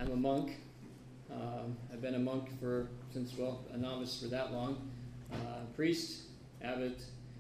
I'm a monk. I've been a monk a novice for that long. Priest, abbot,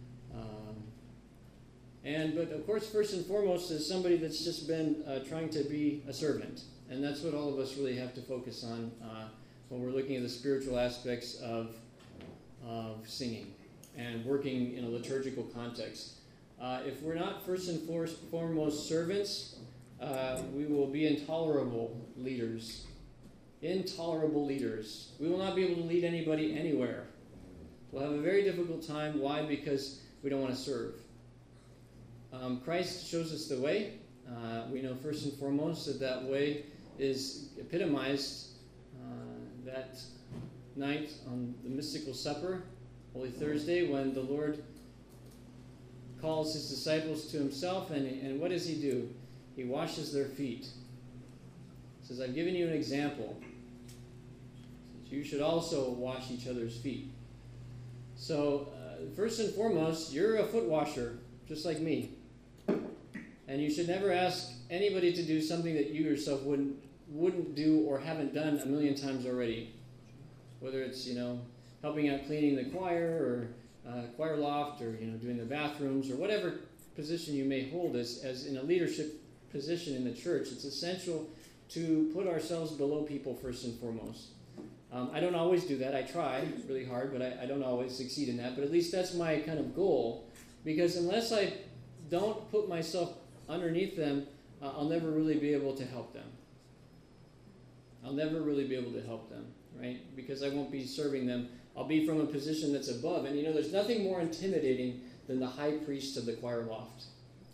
but of course, first and foremost, is somebody that's just been trying to be a servant. And that's what all of us really have to focus on when we're looking at the spiritual aspects of singing and working in a liturgical context. If we're not first and foremost servants, we will be intolerable leaders. Intolerable leaders. We will not be able to lead anybody anywhere. We'll have a very difficult time. Why? Because we don't want to serve. Christ shows us the way. We know first and foremost that way is epitomized that night on the mystical supper, Holy Thursday, when the Lord calls his disciples to himself, and what does he do? He washes their feet. He says, I've given you an example. He says, you should also wash each other's feet. So, first and foremost, you're a foot washer, just like me. And you should never ask anybody to do something that you yourself wouldn't do or haven't done a million times already. Whether it's, helping out cleaning the choir or choir loft or, doing the bathrooms or whatever position you may hold as in a leadership position in the church. It's essential to put ourselves below people first and foremost. I don't always do that. I try really hard, but I don't always succeed in that. But at least that's my kind of goal, because unless I don't put myself underneath them, I'll never really be able to help them. I'll never really be able to help them, right? Because I won't be serving them. I'll be from a position that's above. And there's nothing more intimidating than the high priest of the choir loft.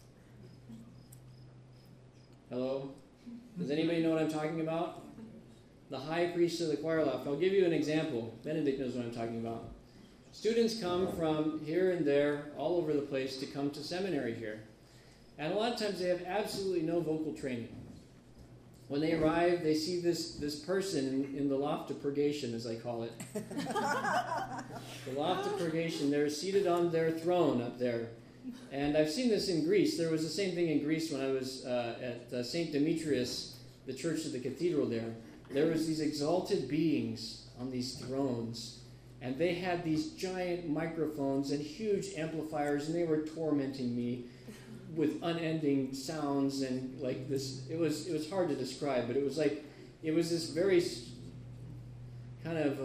Hello? Does anybody know what I'm talking about? The high priest of the choir loft. I'll give you an example. Benedict knows what I'm talking about. Students come from here and there, all over the place, to come to seminary here. And a lot of times they have absolutely no vocal training. When they arrive, they see this person in the loft of purgation, as I call it. The loft of purgation. They're seated on their throne up there. And I've seen this in Greece. There was the same thing in Greece when I was at St. Demetrius, the church of the cathedral there. There was these exalted beings on these thrones. And they had these giant microphones and huge amplifiers, and they were tormenting me with unending sounds and like this. It was hard to describe, but it was this very kind of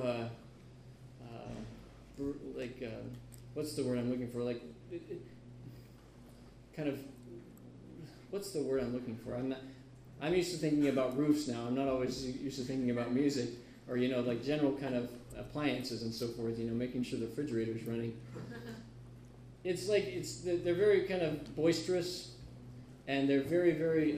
what's the word I'm looking for? What's the word I'm looking for? I'm used to thinking about roofs now. I'm not always used to thinking about music or general kind of appliances and so forth. Making sure the refrigerator's running. They're very kind of boisterous, and they're very, very,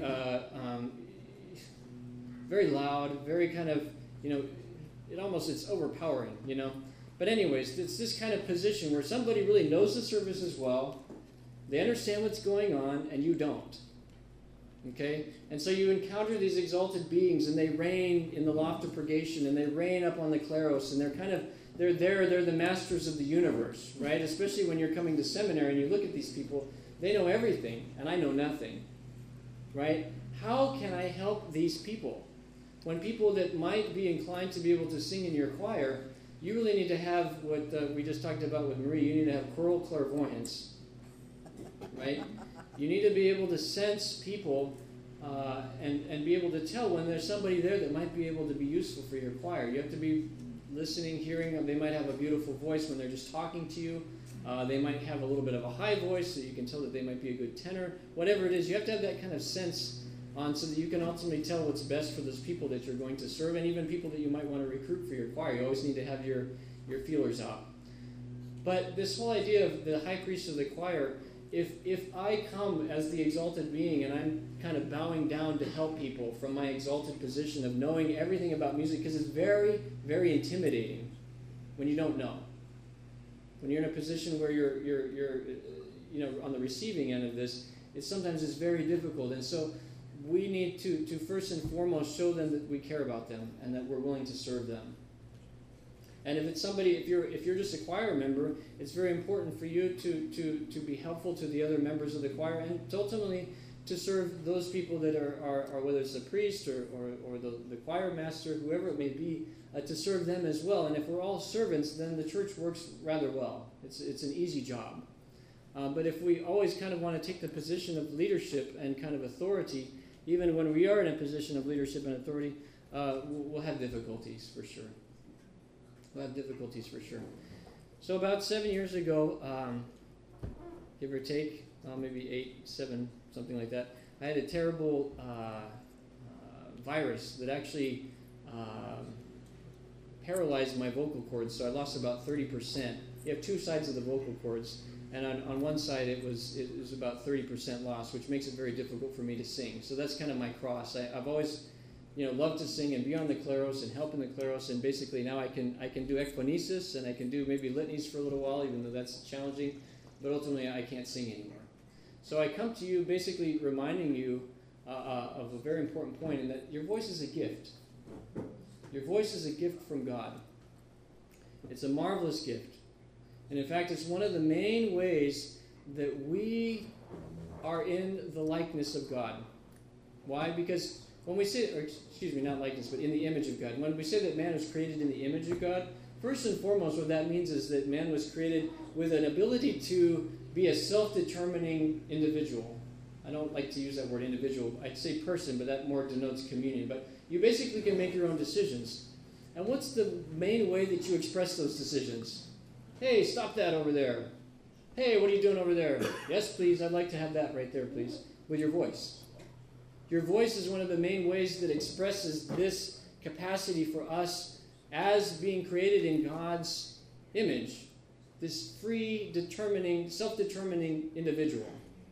very loud, very kind of, it's overpowering, But anyways, it's this kind of position where somebody really knows the service as well, they understand what's going on, and you don't. Okay? And so you encounter these exalted beings, and they reign in the loft of purgation, and they reign up on the Kleros, and they're the masters of the universe, right? Especially when you're coming to seminary and you look at these people, they know everything, and I know nothing, right? How can I help these people? When people that might be inclined to be able to sing in your choir, you really need to have what we just talked about with Marie. You need to have choral clairvoyance, right? You need to be able to sense people and be able to tell when there's somebody there that might be able to be useful for your choir. You have to be listening, hearing. They might have a beautiful voice when they're just talking to you. They might have a little bit of a high voice, so you can tell that they might be a good tenor. Whatever it is, you have to have that kind of sense on so that you can ultimately tell what's best for those people that you're going to serve, and even people that you might want to recruit for your choir. You always need to have your feelers out. But this whole idea of the high priest of the choir, if I come as the exalted being and I'm kind of bowing down to help people from my exalted position of knowing everything about music, because it's very, very intimidating when you don't know. When you're in a position where you're on the receiving end of this, sometimes it's very difficult. And so we need to first and foremost show them that we care about them and that we're willing to serve them. And if it's somebody, if you're just a choir member, it's very important for you to be helpful to the other members of the choir and to ultimately to serve those people that are whether it's a priest or the choir master, whoever it may be, to serve them as well. And if we're all servants, then the church works rather well. It's an easy job. But if we always kind of want to take the position of leadership and kind of authority, even when we are in a position of leadership and authority, we'll have difficulties for sure. So about 7 years ago, give or take, maybe 8, 7, something like that, I had a terrible virus that actually paralyzed my vocal cords, so I lost about 30%. You have two sides of the vocal cords, and on one side it was about 30% loss, which makes it very difficult for me to sing. So that's kind of my cross. I've always loved to sing and be on the Kleros and help in the Kleros, and basically now I can do ekphonesis and I can do maybe litanies for a little while, even though that's challenging, but ultimately I can't sing anymore. So I come to you basically reminding you of a very important point, in that your voice is a gift. Your voice is a gift from God. It's a marvelous gift. And in fact, it's one of the main ways that we are in the likeness of God. Why? Because when we say, not likeness, but in the image of God. When we say that man was created in the image of God, first and foremost, what that means is that man was created with an ability to be a self-determining individual. I don't like to use that word individual. I'd say person, but that more denotes communion. But you basically can make your own decisions. And what's the main way that you express those decisions? Hey, stop that over there. Hey, what are you doing over there? Yes, please, I'd like to have that right there, please. With your voice. Your voice is one of the main ways that expresses this capacity for us as being created in God's image. This free, self-determining individual.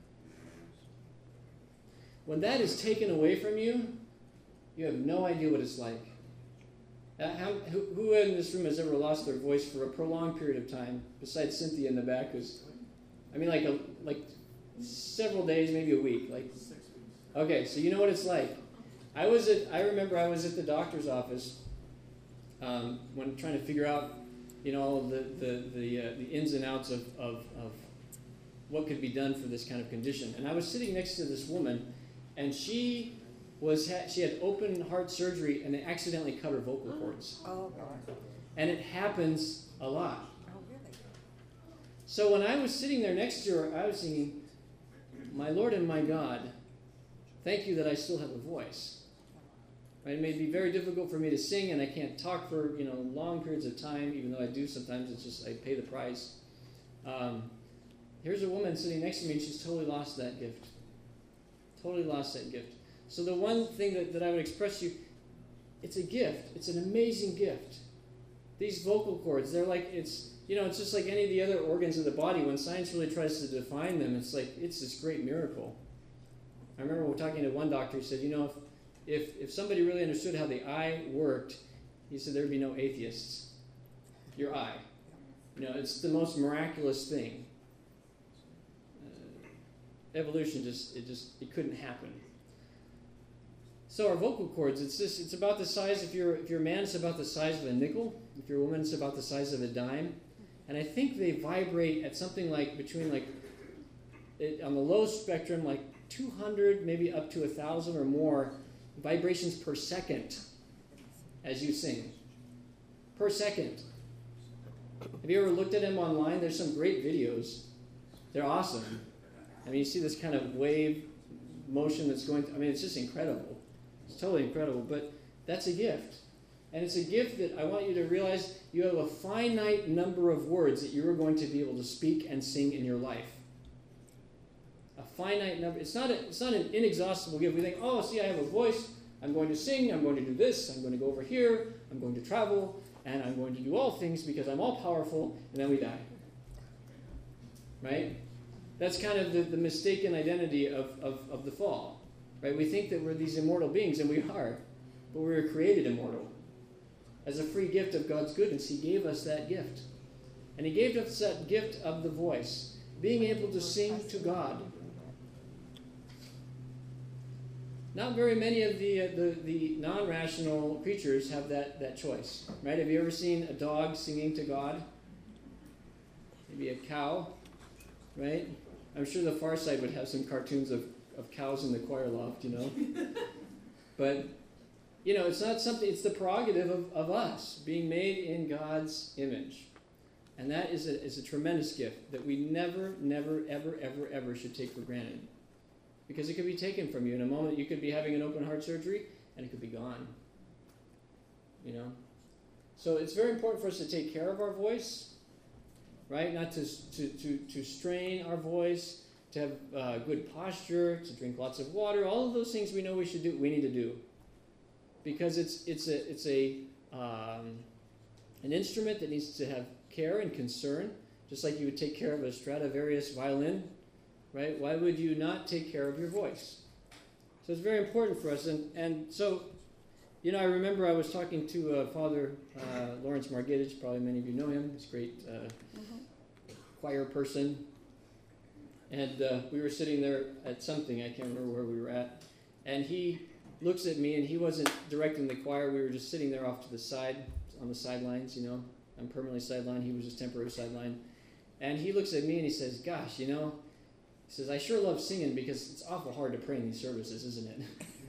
When that is taken away from you, you have no idea what it's like. Who in this room has ever lost their voice for a prolonged period of time, besides Cynthia in the back, who's, like several days, maybe a week, like 6 weeks. Okay, so you know what it's like. I remember I was at the doctor's office when trying to figure out, all the ins and outs of what could be done for this kind of condition. And I was sitting next to this woman, and she had open heart surgery, and they accidentally cut her vocal cords. Oh, God. And it happens a lot. Oh, really? So when I was sitting there next to her, I was thinking, my Lord and my God, thank you that I still have a voice. Right? It may be very difficult for me to sing, and I can't talk for long periods of time, even though I do sometimes. It's just I pay the price. Here's a woman sitting next to me, and she's totally lost that gift. Totally lost that gift. So the one thing that I would express to you, it's a gift. It's an amazing gift. These vocal cords, they're like, it's just like any of the other organs of the body. When science really tries to define them, it's like, it's this great miracle. I remember talking to one doctor, he said, if somebody really understood how the eye worked, he said there'd be no atheists. Your eye. It's the most miraculous thing. Evolution it couldn't happen. So our vocal cords, it's about the size, if you're a man, it's about the size of a nickel. If you're a woman, it's about the size of a dime. And I think they vibrate at something like between on the low spectrum, like 200, maybe up to 1,000 or more vibrations per second as you sing. Per second. Have you ever looked at them online? There's some great videos. They're awesome. You see this kind of wave motion that's going, it's just incredible. It's totally incredible, but that's a gift. And it's a gift that I want you to realize you have a finite number of words that you are going to be able to speak and sing in your life. A finite number. It's not an inexhaustible gift. We think, I have a voice. I'm going to sing. I'm going to do this. I'm going to go over here. I'm going to travel. And I'm going to do all things because I'm all powerful. And then we die. Right? That's kind of the mistaken identity of the fall. Right? We think that we're these immortal beings, and we are. But we were created immortal. As a free gift of God's goodness, He gave us that gift. And He gave us that gift of the voice. Being able to sing to God. Not very many of the non-rational creatures have that choice. Right? Have you ever seen a dog singing to God? Maybe a cow? Right? I'm sure the Far Side would have some cartoons of of cows in the choir loft, But, it's not something, it's the prerogative of us being made in God's image. And that is a tremendous gift that we never, never, ever, ever, ever should take for granted. Because it could be taken from you in a moment. You could be having an open heart surgery, and it could be gone. So it's very important for us to take care of our voice, right? Not to strain our voice, to have good posture, to drink lots of water. All of those things we know we need to do. Because it's an instrument that needs to have care and concern, just like you would take care of a Stradivarius violin, right? Why would you not take care of your voice? So it's very important for us. And so, I remember I was talking to Father Lawrence Margitich. Probably many of you know him. He's a great choir person. And we were sitting there at something. I can't remember where we were at. And he looks at me, and he wasn't directing the choir. We were just sitting there off to the side, on the sidelines, I'm permanently sidelined. He was just temporary sideline. And he looks at me and he says, gosh, he says, I sure love singing because it's awful hard to pray in these services, isn't it?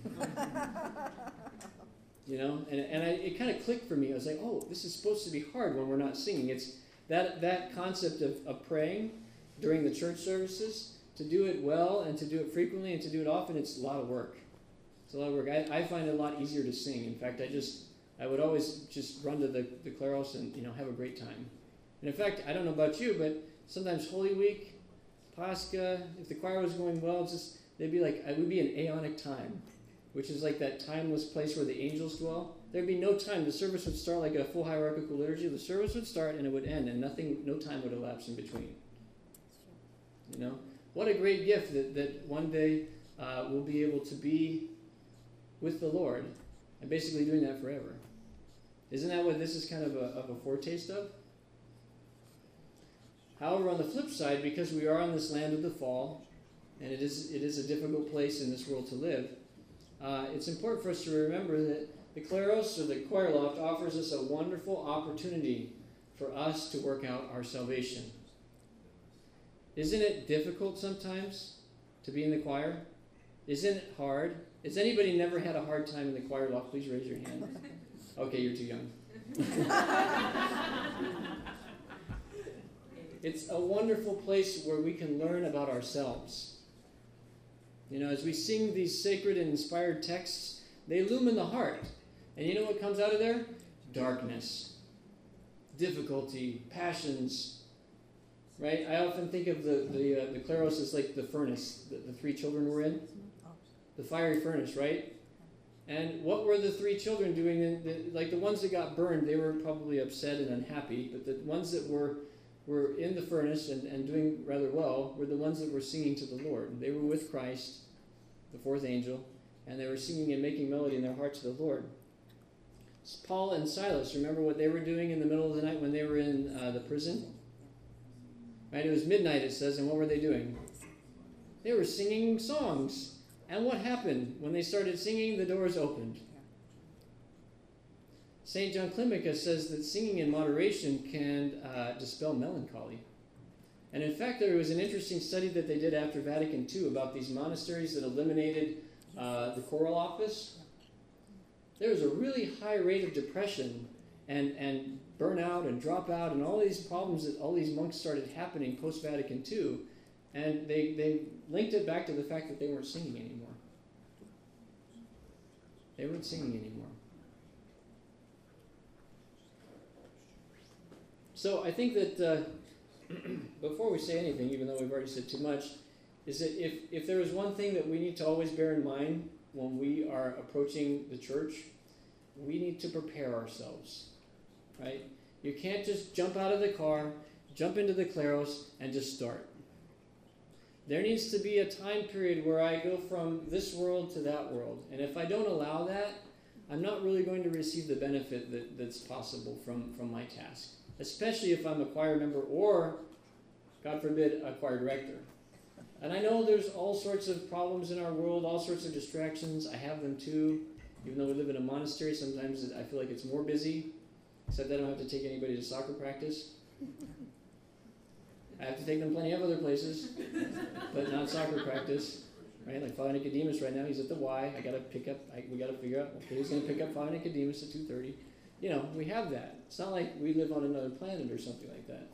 It kind of clicked for me. I was like, oh, this is supposed to be hard when we're not singing. It's that concept of praying during the church services, to do it well and to do it frequently and to do it often, it's a lot of work. It's a lot of work. I find it a lot easier to sing. In fact, I would always just run to the Claros and, have a great time. And in fact, I don't know about you, but sometimes Holy Week, Pascha, if the choir was going well, they'd be like, it would be an aeonic time, which is like that timeless place where the angels dwell. There'd be no time. The service would start like a full hierarchical liturgy. The service would start and it would end, and no time would elapse in between. What a great gift that one day we'll be able to be with the Lord and basically doing that forever. Isn't that what this is kind of a foretaste of? However, on the flip side, because we are on this land of the fall, and it is a difficult place in this world to live, it's important for us to remember that the Claros, or the choir loft, offers us a wonderful opportunity for us to work out our salvation. Isn't it difficult sometimes to be in the choir? Isn't it hard? Has anybody never had a hard time in the choir loft? Please raise your hand. Okay, you're too young. It's a wonderful place where we can learn about ourselves. As we sing these sacred and inspired texts, they illumine the heart. And you know what comes out of there? Darkness, difficulty, passions. Right? I often think of the Claros as like the furnace that the three children were in. The fiery furnace, right? And what were the three children doing? Like the ones that got burned, they were probably upset and unhappy. But the ones that were in the furnace and doing rather well were the ones that were singing to the Lord. They were with Christ, the fourth angel, and they were singing and making melody in their heart to the Lord. Paul and Silas, remember what they were doing in the middle of the night when they were in the prison? Right? It was midnight, it says, and what were they doing? They were singing songs. And what happened? When they started singing, the doors opened. St. John Climacus says that singing in moderation can dispel melancholy. And in fact, there was an interesting study that they did after Vatican II about these monasteries that eliminated the choral office. There was a really high rate of depression and burnout and dropout and all these problems that all these monks started happening post-Vatican II. And they linked it back to the fact that they weren't singing anymore. They weren't singing anymore. So I think that before we say anything, even though we've already said too much, is that if there is one thing that we need to always bear in mind when we are approaching the church, we need to prepare ourselves, right? You can't just jump out of the car, jump into the Claros, and just start. There needs to be a time period where I go from this world to that world. And if I don't allow that, I'm not really going to receive the benefit that's possible from my task. Especially if I'm a choir member or, God forbid, a choir director. And I know there's all sorts of problems in our world, all sorts of distractions. I have them too. Even though we live in a monastery, sometimes I feel like it's more busy. Except I don't have to take anybody to soccer practice. I have to take them plenty of other places, but not soccer practice. right? Like Father Nicodemus right now, he's at the Y. We got to figure out, okay, who's going to pick up Father Nicodemus at 2:30. We have that. It's not like we live on another planet or something like that,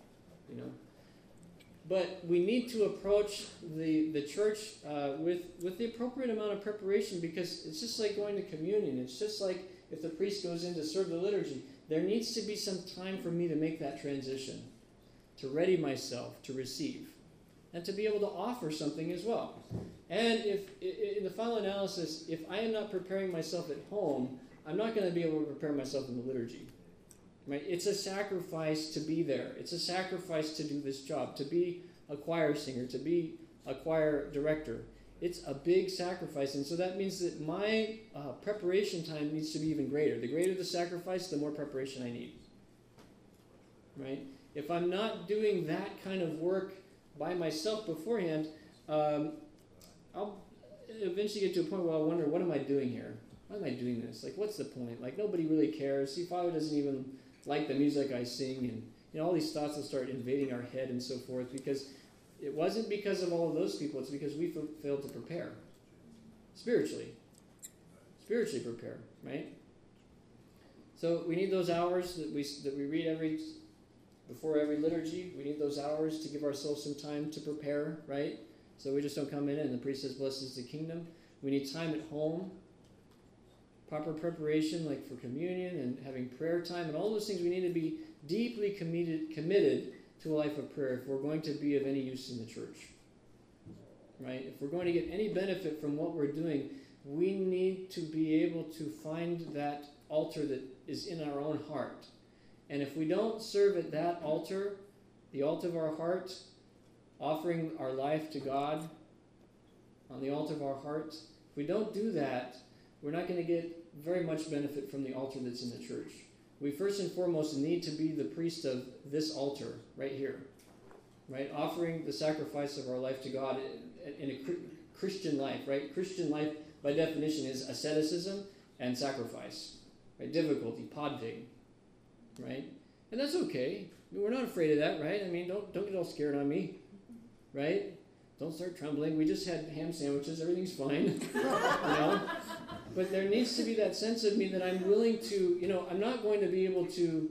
But we need to approach the church with the appropriate amount of preparation, because it's just like going to communion. It's just like if the priest goes in to serve the liturgy. There needs to be some time for me to make that transition, to ready myself to receive, and to be able to offer something as well. And if, in the final analysis, if I am not preparing myself at home, I'm not going to be able to prepare myself in the liturgy. Right? It's a sacrifice to be there. It's a sacrifice to do this job, to be a choir singer, to be a choir director. It's a big sacrifice, and so that means that my preparation time needs to be even greater. The greater the sacrifice, the more preparation I need. Right? If I'm not doing that kind of work by myself beforehand, I'll eventually get to a point where I'll wonder, what am I doing here? Why am I doing this? Like, what's the point? Like, nobody really cares. See, Father doesn't even like the music I sing, and all these thoughts will start invading our head and so forth, because it wasn't because of all of those people. It's because we failed to prepare. Spiritually prepare, right? So we need those hours that we read before every liturgy. We need those hours to give ourselves some time to prepare, right? So we just don't come in and the priest says, "Blessed is the kingdom." We need time at home, proper preparation, like for communion and having prayer time, and all those things. We need to be deeply committed to a life of prayer if we're going to be of any use in the church, right? If we're going to get any benefit from what we're doing, we need to be able to find that altar that is in our own heart. And if we don't serve at that altar, the altar of our heart, offering our life to God on the altar of our heart, if we don't do that, we're not going to get very much benefit from the altar that's in the church. We first and foremost need to be the priest of this altar right here, right? Offering the sacrifice of our life to God in a Christian life, right? Christian life, by definition, is asceticism and sacrifice, right? Difficulty, podvig, right? And that's okay. We're not afraid of that, right? I mean, don't get all scared on me, right? Don't start trembling. We just had ham sandwiches. Everything's fine, But there needs to be that sense of me that I'm willing to, I'm not going to be able to,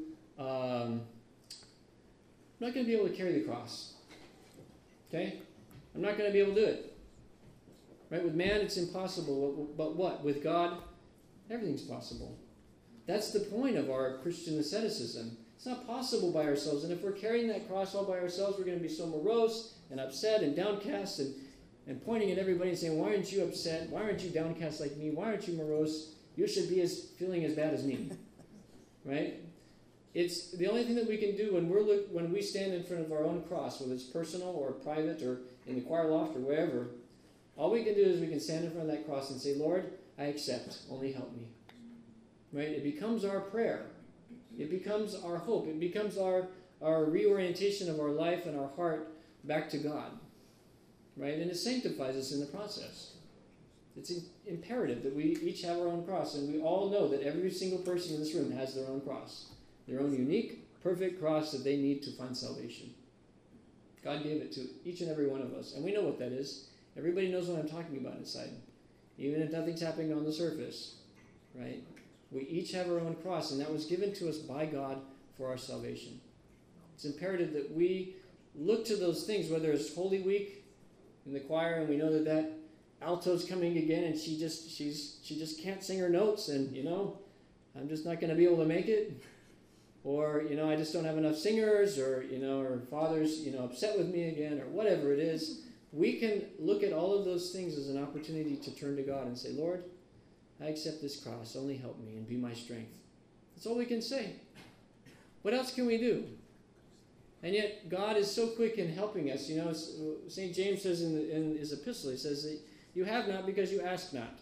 carry the cross. Okay? I'm not going to be able to do it. Right? With man, it's impossible. But what? With God, everything's possible. That's the point of our Christian asceticism. It's not possible by ourselves. And if we're carrying that cross all by ourselves, we're going to be so morose and upset and downcast and pointing at everybody and saying, "Why aren't you upset? Why aren't you downcast like me? Why aren't you morose? You should be feeling as bad as me." Right? It's the only thing that we can do when we stand in front of our own cross, whether it's personal or private or in the choir loft or wherever. All we can do is we can stand in front of that cross and say, "Lord, I accept. Only help me." Right? It becomes our prayer. It becomes our hope. It becomes our reorientation of our life and our heart back to God. Right? And it sanctifies us in the process. It's imperative that we each have our own cross, and we all know that every single person in this room has their own cross, their own unique, perfect cross that they need to find salvation. God gave it to each and every one of us, and we know what that is. Everybody knows what I'm talking about inside, even if nothing's happening on the surface. Right? We each have our own cross, and that was given to us by God for our salvation. It's imperative that we look to those things, whether it's Holy Week in the choir, and we know that alto's coming again, and she just can't sing her notes, and I'm just not going to be able to make it, or I just don't have enough singers, or or Father's upset with me again, or whatever it is. We can look at all of those things as an opportunity to turn to God and say, "Lord, I accept this cross. Only help me and be my strength." That's all we can say. What else can we do? And yet, God is so quick in helping us. St. James says in his epistle, he says that you have not because you ask not.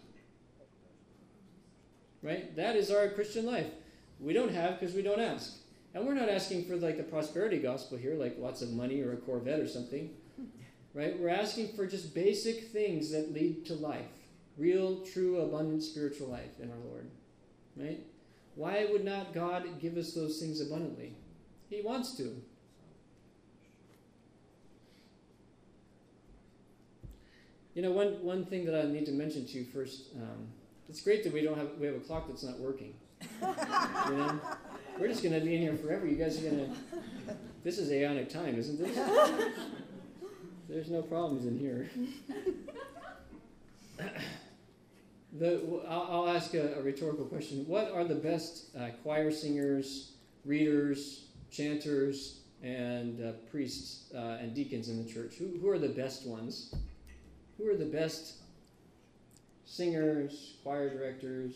Right? That is our Christian life. We don't have because we don't ask. And we're not asking for the prosperity gospel here, like lots of money or a Corvette or something. Right? We're asking for just basic things that lead to life. Real, true, abundant spiritual life in our Lord. Right? Why would not God give us those things abundantly? He wants to. One thing that I need to mention to you first, it's great that we have a clock that's not working. We're just going to be in here forever. You guys are going to, this is aeonic time, isn't this? There's no problems in here. I'll ask a rhetorical question. What are the best choir singers, readers, chanters, and priests and deacons in the church? Who are the best ones? Who are the best singers, choir directors?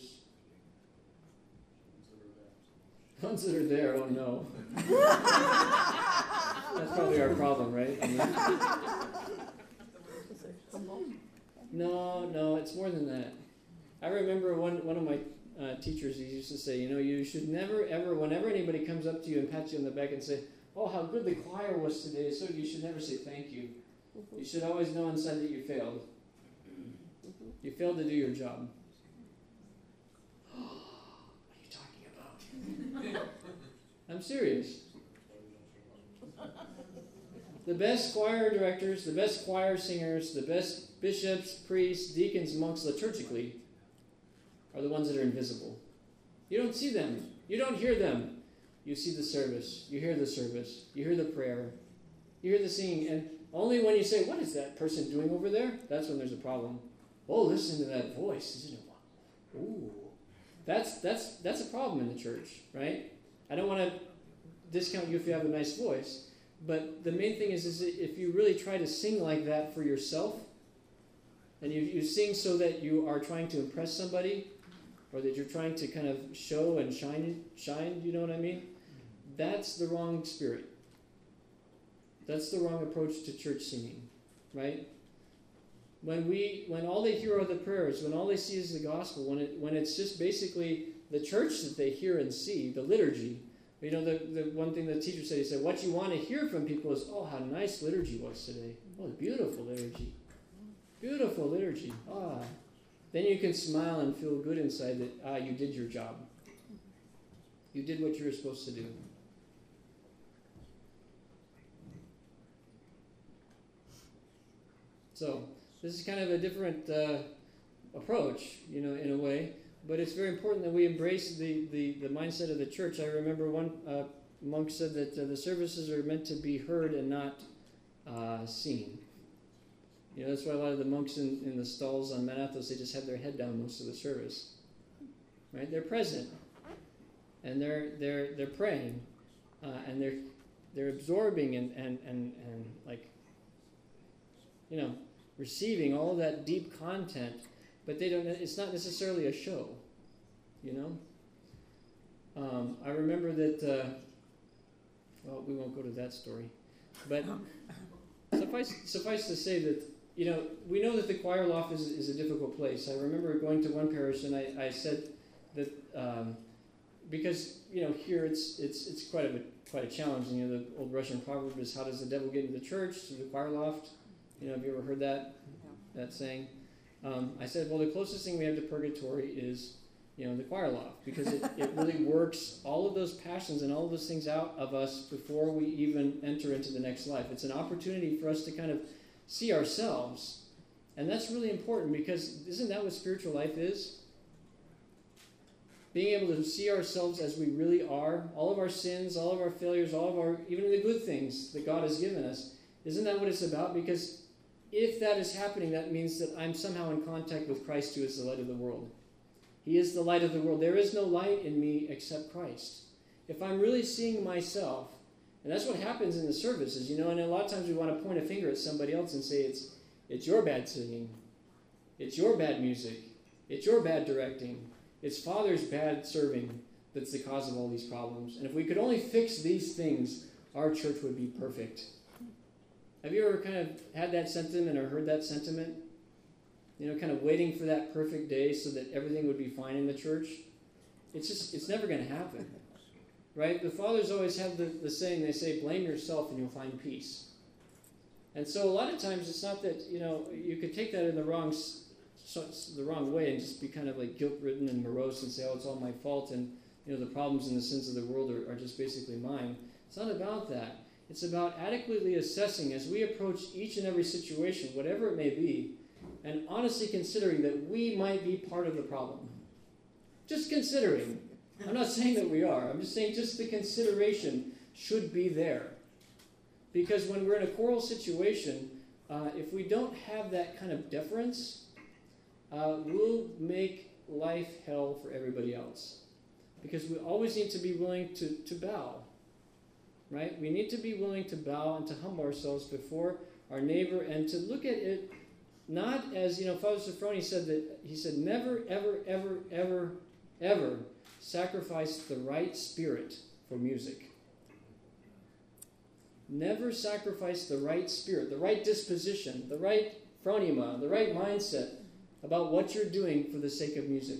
Ones that are there, oh no. That's probably our problem, right? No, it's more than that. I remember one of my teachers, he used to say, you should never, ever, whenever anybody comes up to you and pats you on the back and say, oh, how good the choir was today, so you should never say thank you. You should always know inside that you failed. You failed to do your job. What are you talking about? I'm serious. The best choir directors, the best choir singers, the best bishops, priests, deacons, monks liturgically are the ones that are invisible. You don't see them. You don't hear them. You see the service. You hear the service. You hear the prayer. You hear the singing. And only when you say, what is that person doing over there? That's when there's a problem. Oh, listen to that voice. Isn't it? Ooh. That's a problem in the church, right? I don't want to discount you if you have a nice voice. But the main thing is if you really try to sing like that for yourself, and you sing so that you are trying to impress somebody, or that you're trying to kind of show and shine, you know what I mean? That's the wrong spirit. That's the wrong approach to church singing, right? When all they hear are the prayers, when all they see is the gospel, when it's just basically the church that they hear and see, the liturgy. The one thing the teacher said, he said, what you want to hear from people is, oh, how nice liturgy was today. Oh, beautiful liturgy. Beautiful liturgy. Then you can smile and feel good inside that, you did your job. You did what you were supposed to do. So, this is kind of a different approach, in a way. But it's very important that we embrace the mindset of the church. I remember one monk said that the services are meant to be heard and not seen. That's why a lot of the monks in the stalls on Mount Athos, they just have their head down most of the service. Right? They're present. And they're praying. And they're absorbing and receiving all of that deep content. But it's not necessarily a show, I remember that, we won't go to that story. But suffice to say that, we know that the choir loft is a difficult place. I remember going to one parish and I said that, because, here it's quite a challenge. The old Russian proverb is, how does the devil get into the church? Through the choir loft. Have you ever heard that saying? I said, well, the closest thing we have to purgatory is, the choir loft, because it really works all of those passions and all of those things out of us before we even enter into the next life. It's an opportunity for us to kind of see ourselves, and that's really important, because isn't that what spiritual life is? Being able to see ourselves as we really are, all of our sins, all of our failures, all of our, even the good things that God has given us. Isn't that what it's about? Because if that is happening, that means that I'm somehow in contact with Christ, who is the light of the world. He is the light of the world. There is no light in me except Christ. If I'm really seeing myself, and that's what happens in the services, and a lot of times we want to point a finger at somebody else and say, it's your bad singing, it's your bad music, it's your bad directing, it's Father's bad serving that's the cause of all these problems. And if we could only fix these things, our church would be perfect. Have you ever kind of had that sentiment or heard that sentiment? Kind of waiting for that perfect day so that everything would be fine in the church? It's never going to happen. Right? The fathers always have the saying, they say, blame yourself and you'll find peace. And so a lot of times it's not that, you could take that in the wrong way and just be kind of like guilt-ridden and morose and say, oh, it's all my fault, and, the problems and the sins of the world are just basically mine. It's not about that. It's about adequately assessing as we approach each and every situation, whatever it may be, and honestly considering that we might be part of the problem. Just considering. I'm not saying that we are. I'm just saying just the consideration should be there. Because when we're in a quarrel situation, if we don't have that kind of deference, we'll make life hell for everybody else. Because we always need to be willing to bow. Right? We need to be willing to bow and to humble ourselves before our neighbor and to look at it not as, Father Sophrony said that, he said, never, ever, ever, ever, ever sacrifice the right spirit for music. Never sacrifice the right spirit, the right disposition, the right phronema, the right mindset about what you're doing for the sake of music.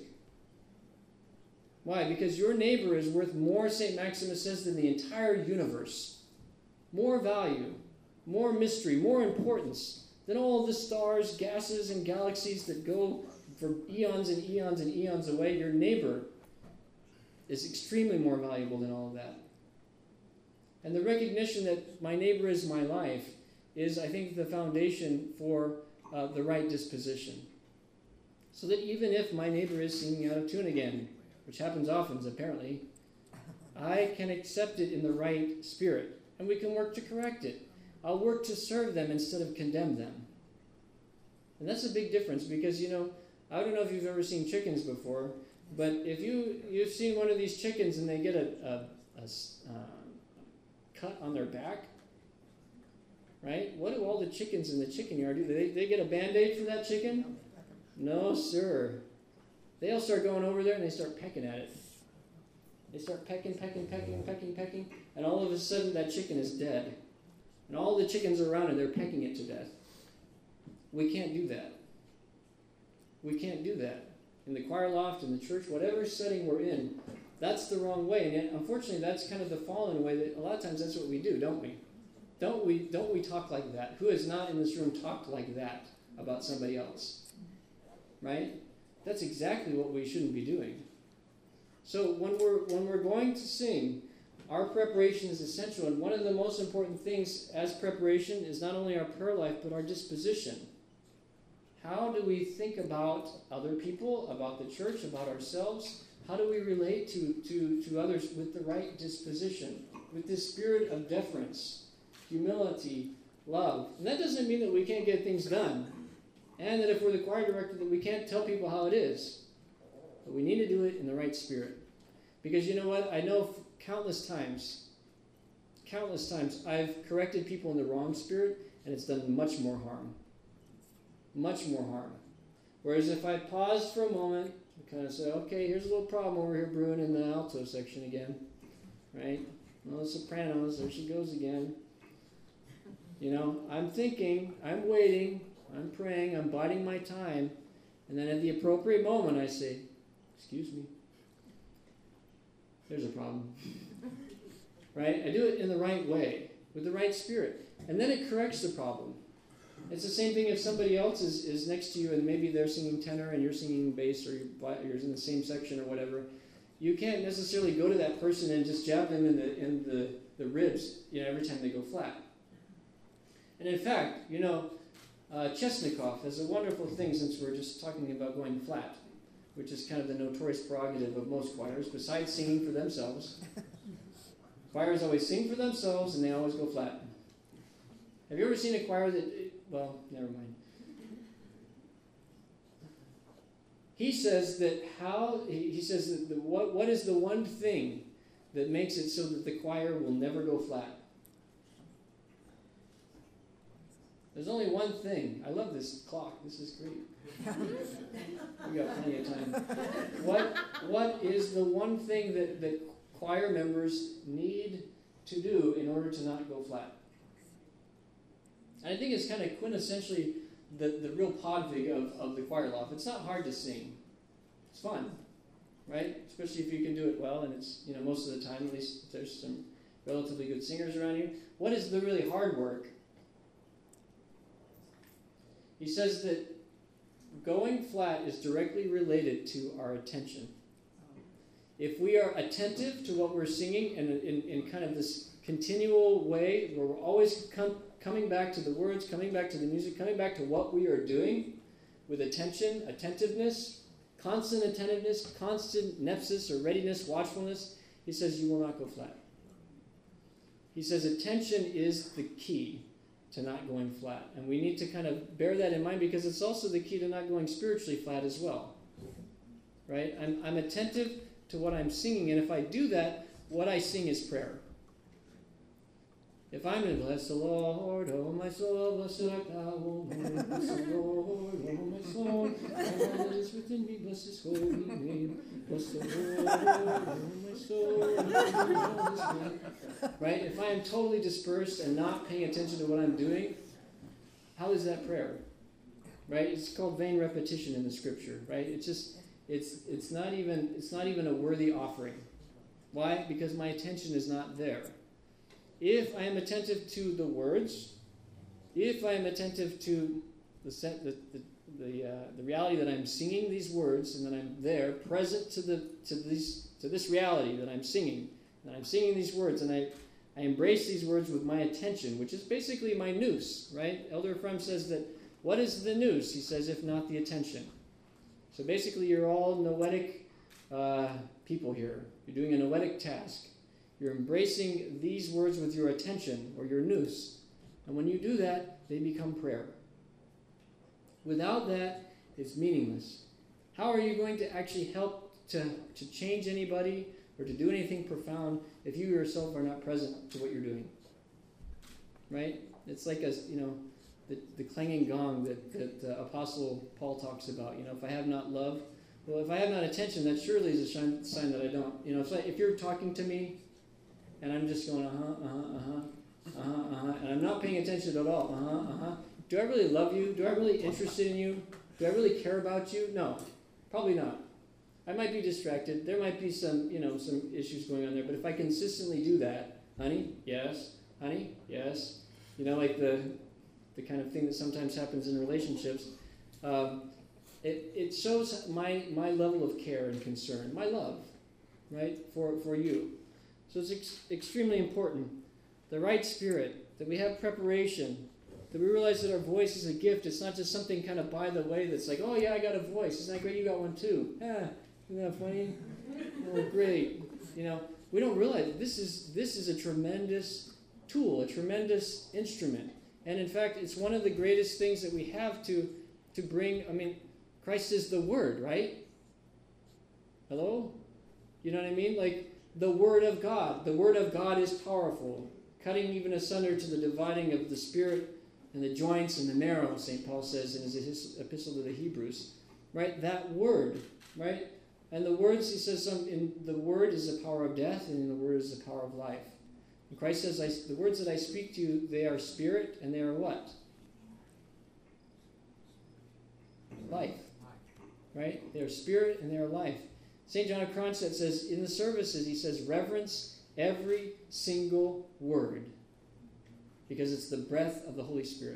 Why? Because your neighbor is worth more, St. Maximus says, than the entire universe. More value, more mystery, more importance than all the stars, gases, and galaxies that go for eons and eons and eons away. Your neighbor is extremely more valuable than all of that. And the recognition that my neighbor is my life is, I think, the foundation for the right disposition. So that even if my neighbor is singing out of tune again, which happens often, apparently, I can accept it in the right spirit, and we can work to correct it. I'll work to serve them instead of condemn them. And that's a big difference because, I don't know if you've ever seen chickens before, but if you've seen one of these chickens and they get a cut on their back, right? What do all the chickens in the chicken yard do? They get a Band-Aid for that chicken? No, sir. They all start going over there and they start pecking at it. They start pecking, and all of a sudden that chicken is dead. And all the chickens around it, they're pecking it to death. We can't do that. We can't do that. In the choir loft, in the church, whatever setting we're in, that's the wrong way. And yet, unfortunately, that's kind of the fallen way that a lot of times that's what we do, don't we? Don't we talk like that? Who has not in this room talked like that about somebody else? Right? That's exactly what we shouldn't be doing. So when we're going to sing, our preparation is essential, and one of the most important things as preparation is not only our prayer life, but our disposition. How do we think about other people, about the church, about ourselves? How do we relate to others with the right disposition, with this spirit of deference, humility, love? And that doesn't mean that we can't get things done, and that if we're the choir director that we can't tell people how it is. But we need to do it in the right spirit. Because you know what? I know countless times I've corrected people in the wrong spirit, and it's done much more harm. Much more harm. Whereas if I paused for a moment and kind of say, okay, here's a little problem over here brewing in the alto section again. Right? Well, the sopranos, there she goes again. I'm thinking, I'm waiting, I'm praying, I'm biding my time, and then at the appropriate moment I say, excuse me, there's a problem. Right? I do it in the right way, with the right spirit. And then it corrects the problem. It's the same thing if somebody else is next to you and maybe they're singing tenor and you're singing bass, or you're in the same section or whatever. You can't necessarily go to that person and just jab them in the ribs every time they go flat. And in fact, Chesnikov has a wonderful thing, since we're just talking about going flat, which is kind of the notorious prerogative of most choirs, besides singing for themselves. Choirs always sing for themselves, and they always go flat. Have you ever seen a choir that... Well, never mind. He says that what is the one thing that makes it so that the choir will never go flat? There's only one thing. I love this clock. This is great. We got plenty of time. What is the one thing that choir members need to do in order to not go flat? And I think it's kind of quintessentially the real podvig of the choir loft. It's not hard to sing. It's fun, right? Especially if you can do it well, and it's, most of the time, at least, there's some relatively good singers around you. What is the really hard work? He says that going flat is directly related to our attention. If we are attentive to what we're singing in kind of this continual way where we're always coming back to the words, coming back to the music, coming back to what we are doing, with attention, attentiveness, constant attentiveness, constant nepsis or readiness, watchfulness, he says you will not go flat. He says attention is the key to not going flat. And we need to kind of bear that in mind because it's also the key to not going spiritually flat as well. Right? I'm attentive to what I'm singing, and if I do that, what I sing is prayer. If I'm in bless the Lord, oh my soul, blessed art thou, O Lord, bless the Lord, oh my soul, all that is within me, bless his holy name, bless the Lord, oh my soul, right? If I am totally dispersed and not paying attention to what I'm doing, how is that prayer? Right? It's called vain repetition in the scripture, right? It's not even a worthy offering. Why? Because my attention is not there. If I am attentive to the words, if I am attentive to the reality that I'm singing these words and that I'm there, present to this reality that I'm singing these words, and I embrace these words with my attention, which is basically my nous, right? Elder Ephraim says that, what is the nous? He says, if not the attention. So basically, you're all noetic people here. You're doing a noetic task. You're embracing these words with your attention, or your nous. And when you do that, they become prayer. Without that, it's meaningless. How are you going to actually help to change anybody or to do anything profound if you yourself are not present to what you're doing? Right? It's like the clanging gong that Apostle Paul talks about. If I have not love, well, if I have not attention, that surely is a sign that I don't. If you're talking to me, and I'm just going, and I'm not paying attention at all, Do I really love you? Do I really interested in you? Do I really care about you? No, probably not. I might be distracted. There might be some issues going on there. But if I consistently do that, honey, yes, honey, yes, like the kind of thing that sometimes happens in relationships, it shows my level of care and concern, my love, right, for you. So it's extremely important. The right spirit, that we have preparation, that we realize that our voice is a gift. It's not just something kind of by the way that's like, oh yeah, I got a voice. Isn't that great? You got one too. Yeah, isn't that funny? Oh, great. We don't realize that this is a tremendous tool, a tremendous instrument. And in fact, it's one of the greatest things that we have to bring. Christ is the Word, right? Hello? You know what I mean? Like, the Word of God. The Word of God is powerful, cutting even asunder to the dividing of the spirit and the joints and the marrow, St. Paul says in his epistle to the Hebrews. Right? That Word, right? And the words, he says, in the Word is the power of death, and in the Word is the power of life. And Christ says, the words that I speak to you, they are spirit, and they are what? Life. Right? They are spirit, and they are life. St. John of Kronstadt says, in the services, he says, reverence every single word, because it's the breath of the Holy Spirit.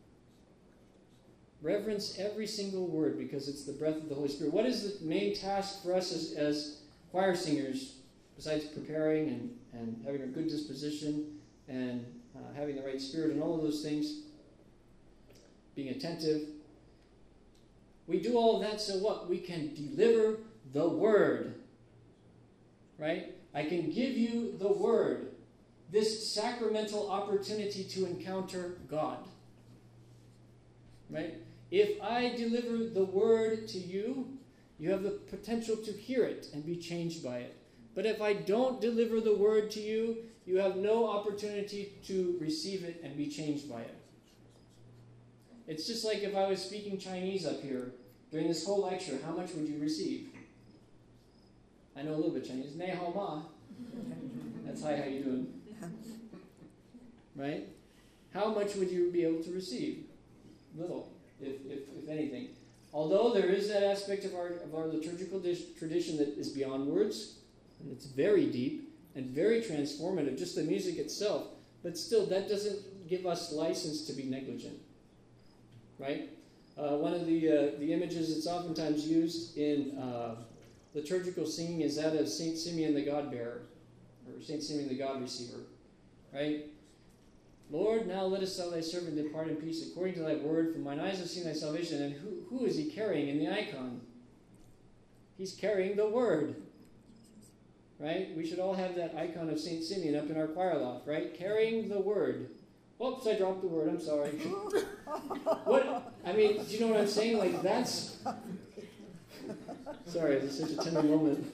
Reverence every single word, because it's the breath of the Holy Spirit. What is the main task for us as choir singers, besides preparing and having a good disposition and having the right spirit and all of those things, being attentive? We do all of that so what? We can deliver the Word, right? I can give you the Word, this sacramental opportunity to encounter God, right? If I deliver the Word to you, you have the potential to hear it and be changed by it. But if I don't deliver the Word to you, you have no opportunity to receive it and be changed by it. It's just like if I was speaking Chinese up here during this whole lecture, how much would you receive? I know a little bit Chinese. Nei hao ma. That's hi, how you doing? Right? How much would you be able to receive? Little, if anything. Although there is that aspect of our liturgical tradition that is beyond words, and it's very deep and very transformative, just the music itself. But still, that doesn't give us license to be negligent. Right? One of the images that's oftentimes used in liturgical singing is that of St. Simeon the God-bearer, or St. Simeon the God-receiver, right? Lord, now lettest thou thy servant depart in peace according to thy word, for mine eyes have seen thy salvation. And who is he carrying in the icon? He's carrying the word. Right? We should all have that icon of St. Simeon up in our choir loft, right? Carrying the word. Oops, I dropped the word, I'm sorry. What? I mean, do you know what I'm saying? Like, that's... Sorry, it's such a tender moment.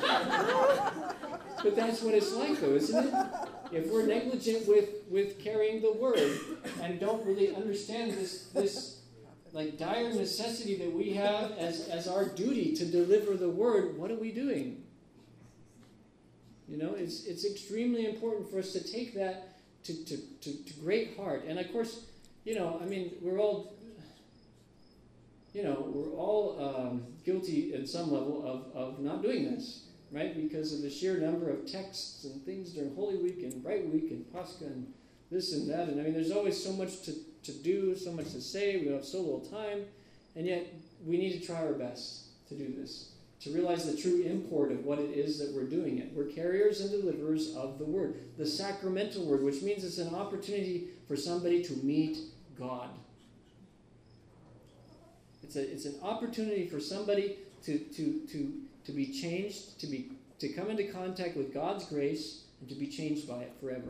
But that's what it's like, though, isn't it? If we're negligent with carrying the word and don't really understand this like dire necessity that we have as our duty to deliver the word, what are we doing? You know, it's extremely important for us to take that to great heart. And of course, you know, I mean, we're all guilty at some level of not doing this, right? Because of the sheer number of texts and things during Holy Week and Bright Week and Pascha and this and that. And I mean, there's always so much to do, so much to say. We have so little time. And yet, we need to try our best to do this, to realize the true import of what it is that we're doing it. We're carriers and deliverers of the word, the sacramental word, which means it's an opportunity for somebody to meet God. It's an opportunity for somebody to be changed, to come into contact with God's grace, and to be changed by it forever.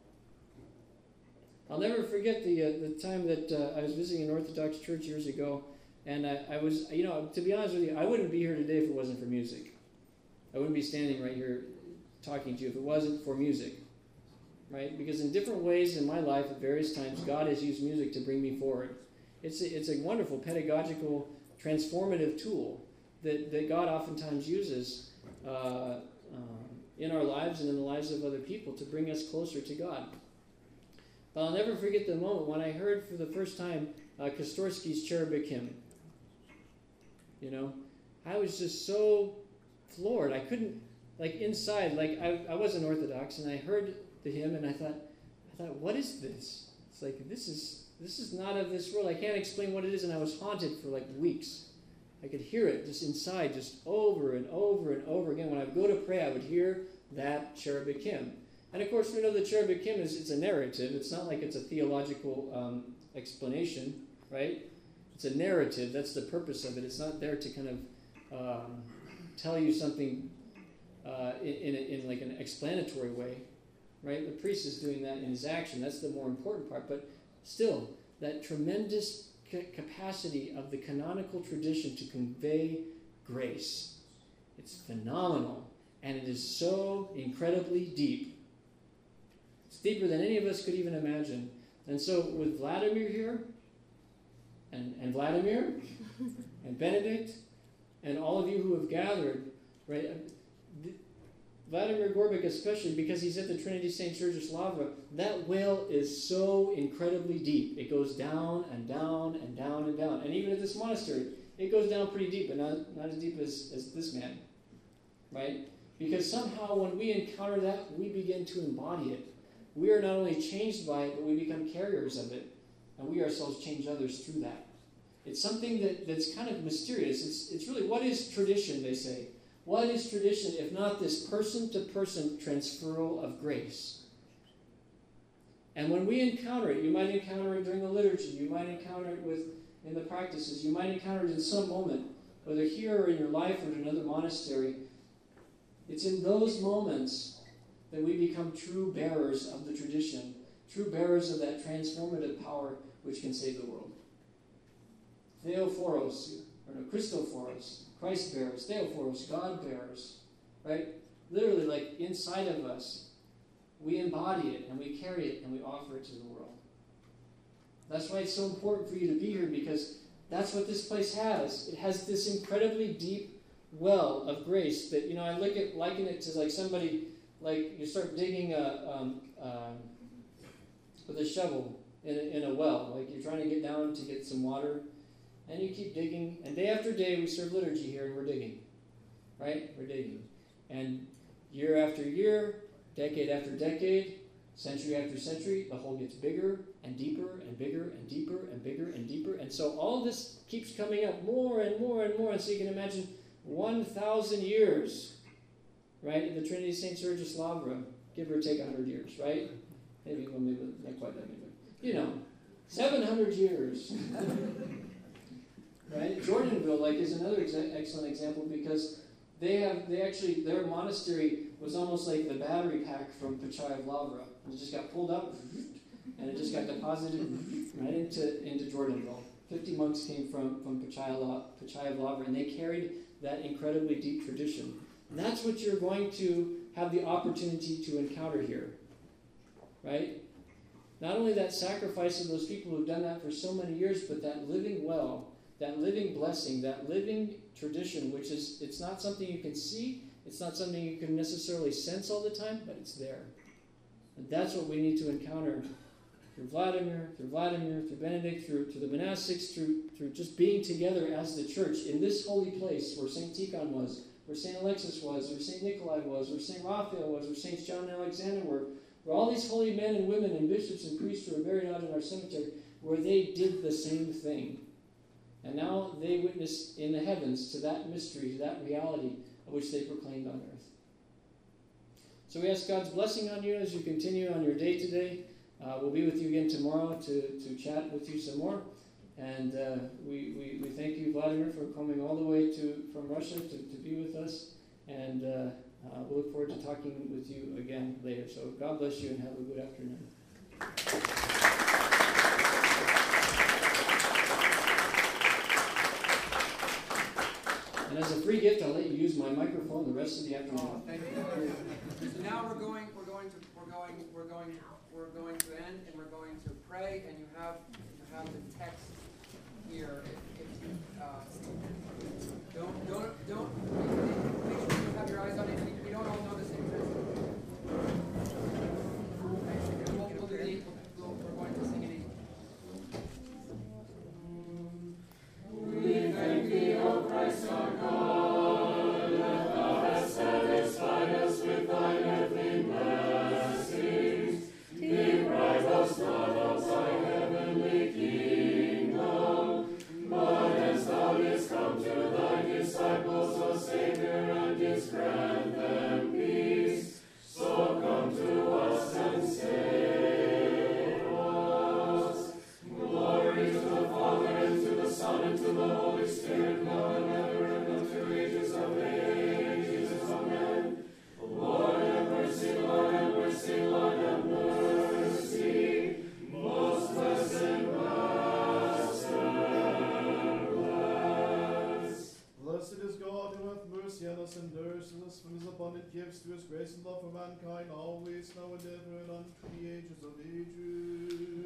I'll never forget the time that I was visiting an Orthodox church years ago, and I was, you know, to be honest with you, I wouldn't be here today if it wasn't for music. I wouldn't be standing right here talking to you if it wasn't for music, right? Because in different ways in my life at various times, God has used music to bring me forward. It's a wonderful pedagogical, transformative tool that God oftentimes uses in our lives and in the lives of other people to bring us closer to God. But I'll never forget the moment when I heard for the first time Kostorsky's Cherubic Hymn. You know, I was just so floored. I couldn't, like inside, like I wasn't Orthodox, and I heard the hymn, and I thought, what is this? It's like, this is not of this world. I can't explain what it is, and I was haunted for like weeks. I could hear it just inside, just over and over and over again. When I would go to pray, I would hear that cherubic hymn. And of course, we know the cherubic hymn it's a narrative. It's not like it's a theological explanation, right? It's a narrative. That's the purpose of it. It's not there to kind of tell you something in like an explanatory way, right? The priest is doing that in his action. That's the more important part. But still, that tremendous capacity of the canonical tradition to convey grace. It's phenomenal, and it is so incredibly deep. It's deeper than any of us could even imagine. And so with Vladimir here, and Vladimir, and Benedict, and all of you who have gathered, right? Vladimir Gorbik especially, because he's at the Trinity St. George's Lavra, that well is so incredibly deep. It goes down and down and down and down. And even at this monastery, it goes down pretty deep, but not as deep as this man, right? Because somehow when we encounter that, we begin to embody it. We are not only changed by it, but we become carriers of it. And we ourselves change others through that. It's something that's kind of mysterious. It's really, what is tradition, they say? What is tradition if not this person-to-person transferal of grace? And when we encounter it, you might encounter it during the liturgy, you might encounter it in the practices, you might encounter it in some moment, whether here or in your life or in another monastery. It's in those moments that we become true bearers of the tradition, true bearers of that transformative power which can save the world. Theophoros, or no, Christophoros, Christ bearers, Theophoros, God bearers, right? Literally, like inside of us, we embody it and we carry it and we offer it to the world. That's why it's so important for you to be here, because that's what this place has. It has this incredibly deep well of grace that, you know, I liken it to like somebody, like you start digging with a shovel in a well, like you're trying to get down to get some water, and you keep digging, and day after day we serve liturgy here and we're digging, right? We're digging. And year after year, decade after decade, century after century, the hole gets bigger and deeper and bigger and deeper and bigger and deeper. And so all this keeps coming up more and more and more. And so you can imagine 1,000 years, right, at the Trinity St. George's Lavra, give or take 100 years, right? Maybe not quite that many, but 700 years. Right? Jordanville, is another excellent example because their monastery was almost like the battery pack from Pachayev Lavra. It just got pulled up, and it just got deposited right into Jordanville. 50 monks came from Pachayev Lavra, and they carried that incredibly deep tradition. And that's what you're going to have the opportunity to encounter here. Right? Not only that sacrifice of those people who've done that for so many years, but that living well, that living blessing, that living tradition, which is, it's not something you can see, it's not something you can necessarily sense all the time, but it's there. And that's what we need to encounter through Vladimir, through Benedict, through the monastics, through just being together as the church in this holy place where St. Tikhon was, where St. Alexis was, where St. Nikolai was, where St. Raphael was, where St. John and Alexander were, where all these holy men and women and bishops and priests who are buried out in our cemetery, where they did the same thing. And now they witness in the heavens to that mystery, to that reality of which they proclaimed on earth. So we ask God's blessing on you as you continue on your day today. We'll be with you again tomorrow to chat with you some more. And we thank you, Vladimir, for coming all the way from Russia to be with us. And we'll look forward to talking with you again later. So God bless you and have a good afternoon. And as a free gift, I'll let you use my microphone the rest of the afternoon. Oh, thank you. So now we're going to end, and we're going to pray. And you have the text here. If you don't make sure you have your eyes on it. We don't all know the same text. We're going to sing it. We thank thee, O Christ our God, that thou hast satisfied us with thine earthly blessings. Deprive us not of thy heavenly kingdom, but as thou didst come to thy disciples, O Savior, and didst grant them peace, so come to us and save us. Glory to the Father, and to the Son, and to the Holy Spirit, now and ever, and unto ages of ages. Amen. Lord have mercy, Lord have mercy, Lord have mercy. Most blessed Master, bless. Blessed is God who hath mercy on us and nourishes us from his abundant gifts through his grace and love for mankind, always, now and ever, and unto the ages of ages.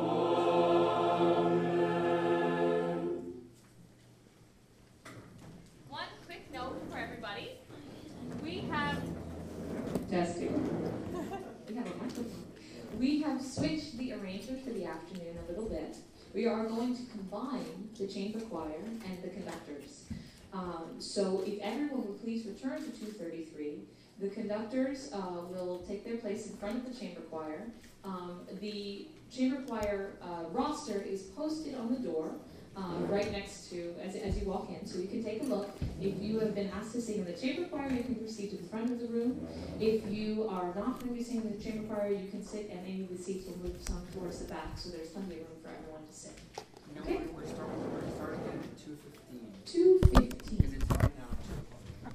Amen. One quick note for everybody. We have We have switched the arrangement for the afternoon a little bit. We are going to combine the chamber choir and the conductors. So if everyone would please return to 233, the conductors will take their place in front of the chamber choir. The chamber choir roster is posted on the door right next to, as you walk in, so you can take a look. If you have been asked to sing in the chamber choir, you can proceed to the front of the room. If you are not going to be singing in the chamber choir, you can sit, and any of the seats will move some towards the back, so there's plenty of room for everyone to sit. Okay? We're starting at 2:15. 2:15.